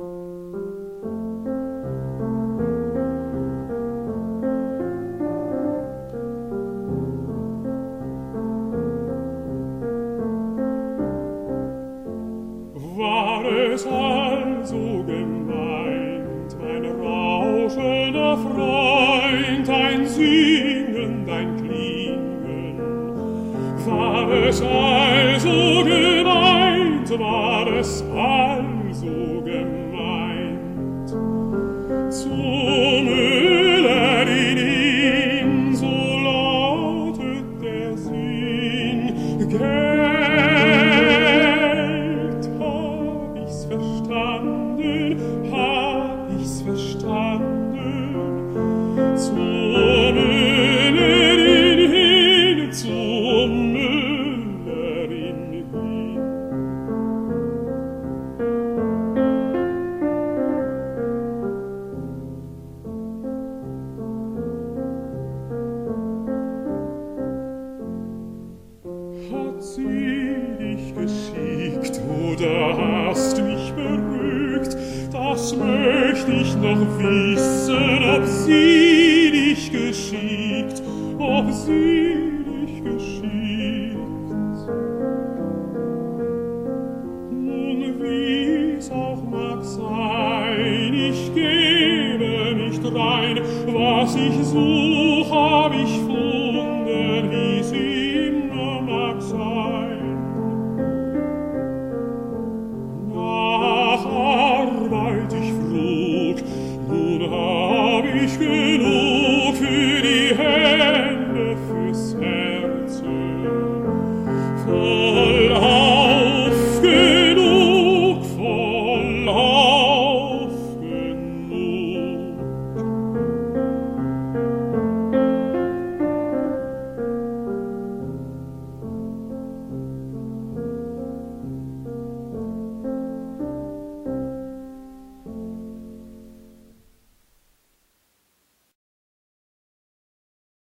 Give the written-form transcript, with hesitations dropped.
War es also gemeint, mein rauschender Freund, ein Singen, ein Klingen? War es also gemeint, war es also gemeint, zur Müllerin hin, so lautet der Sinn, hab ich's verstanden, zur Müllerin hin, zur Müllerin hin. Hat sie dich geschickt oder hast mich berügt? Das möcht ich noch wissen, ob sie dich geschickt, ob sie dich geschickt. Nun, wie's auch mag sein, ich gebe nicht rein, was ich such, hab ich